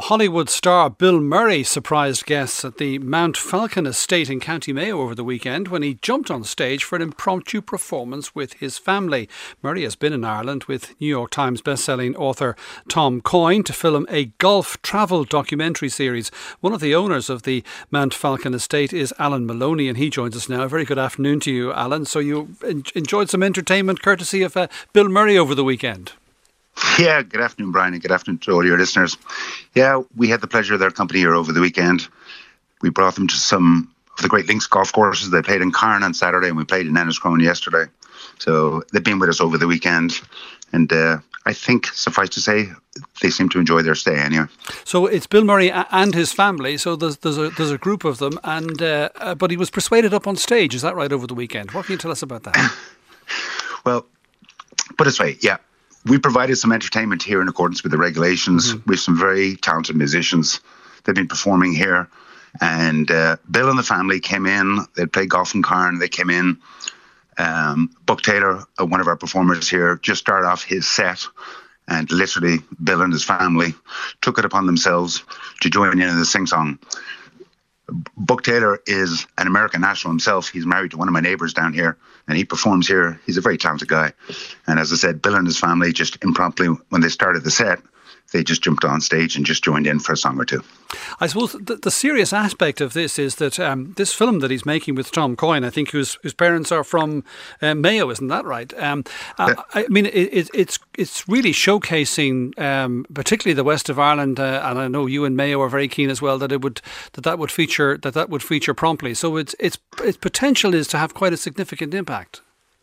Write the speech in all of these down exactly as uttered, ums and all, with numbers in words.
Hollywood star Bill Murray surprised guests at the Mount Falcon estate in County Mayo over the weekend when he jumped on stage for an impromptu performance with his family. Murray has been in Ireland with New York Times bestselling author Tom Coyne to film a golf travel documentary series. One of the owners of the Mount Falcon estate is Alan Maloney, and he joins us now. A very good afternoon to you, Alan. So you en- enjoyed some entertainment courtesy of uh, Bill Murray over the weekend. Yeah, good afternoon, Brian, and good afternoon to all your listeners. Yeah, we had the pleasure of their company here over the weekend. We brought them to some of the Great Links golf courses. They played in Carn on Saturday, and we played in Enniscrone yesterday. So they've been with us over the weekend, and uh, I think, suffice to say, they seem to enjoy their stay anyway. So it's Bill Murray and his family, so there's, there's, a, there's a group of them, and uh, uh, but he was persuaded up on stage, is that right, over the weekend? What can you tell us about that? Well, put it this way, yeah. We provided some entertainment here in accordance with the regulations. Mm-hmm. We have some very talented musicians. They've been performing here. And uh, Bill and the family came in. They played golf in Carn. They came in. Um, Buck Taylor, uh, one of our performers here, just started off his set. And literally, Bill and his family took it upon themselves to join in in the sing-song. Buck Taylor is an American national himself. He's married to one of my neighbours down here, and he performs here. He's a very talented guy. And as I said, Bill and his family just impromptu, when they started the set, they just jumped on stage and just joined in for a song or two. I suppose the, the serious aspect of this is that um, this film that he's making with Tom Coyne, I think whose, whose parents are from uh, Mayo, isn't that right? Um, uh, I mean, it, it, it's it's really showcasing, um, particularly the west of Ireland, uh, and I know you and Mayo are very keen as well that it would that that would feature that that would feature promptly. So its its its potential is to have quite a significant impact.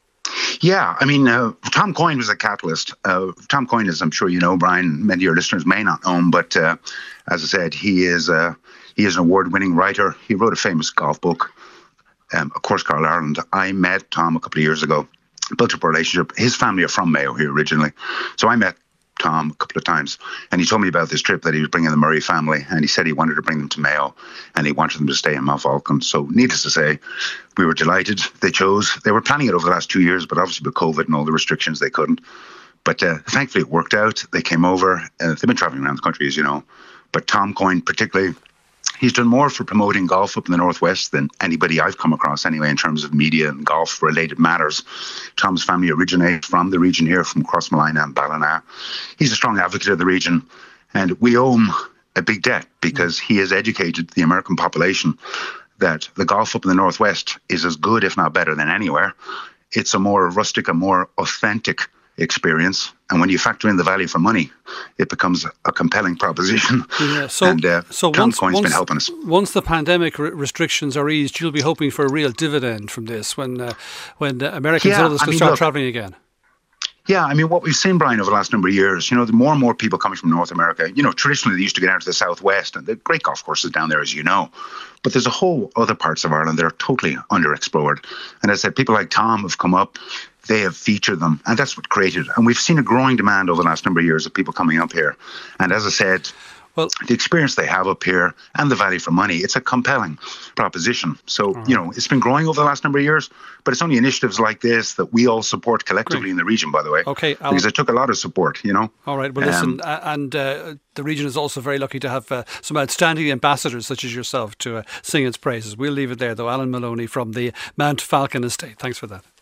Yeah, I mean, uh, Tom Coyne was a catalyst. Uh, Tom Coyne, as I'm sure you know, Brian, many of your listeners may not know him, but uh, as I said, he is uh, he is an award-winning writer. He wrote a famous golf book, um, A Course Called Ireland. I met Tom a couple of years ago, built up a relationship. His family are from Mayo here originally, so I met Tom a couple of times, and he told me about this trip that he was bringing the Murray family, and he said he wanted to bring them to Mayo, and he wanted them to stay in Mount Falcon. So needless to say, we were delighted. They chose. They were planning it over the last two years, but obviously with COVID and all the restrictions, they couldn't. But uh, thankfully it worked out. They came over. Uh, they've been traveling around the country, as you know. But Tom Coyne particularly, he's done more for promoting golf up in the Northwest than anybody I've come across anyway in terms of media and golf-related matters. Tom's family originates from the region here, from Crossmolina and Ballina. He's a strong advocate of the region, and we owe him a big debt because he has educated the American population that the golf up in the Northwest is as good, if not better, than anywhere. It's a more rustic, a more authentic experience, and when you factor in the value for money, it becomes a compelling proposition. Yeah, so, and uh, so Tom once, Coyne's once, been helping us. Once the pandemic r- restrictions are eased, you'll be hoping for a real dividend from this when uh, when uh, Americans yeah, and others I can mean, start look, travelling again. Yeah, I mean, what we've seen, Brian, over the last number of years, you know, the more and more people coming from North America, you know, traditionally they used to get out to the southwest, and the great golf courses down there, as you know. But there's a whole other parts of Ireland that are totally underexplored. And as I said, people like Tom have come up, they have featured them, and that's what created. And we've seen a growing demand over the last number of years of people coming up here. And as I said, well, the experience they have up here and the value for money, it's a compelling proposition. So, right. you know, it's been growing over the last number of years, but it's only initiatives like this that we all support collectively Great. in the region, by the way. Okay, Alan. Because it took a lot of support, you know. All right, well, listen, um, uh, and uh, the region is also very lucky to have uh, some outstanding ambassadors such as yourself to uh, sing its praises. We'll leave it there, though. Alan Maloney from the Mount Falcon estate. Thanks for that.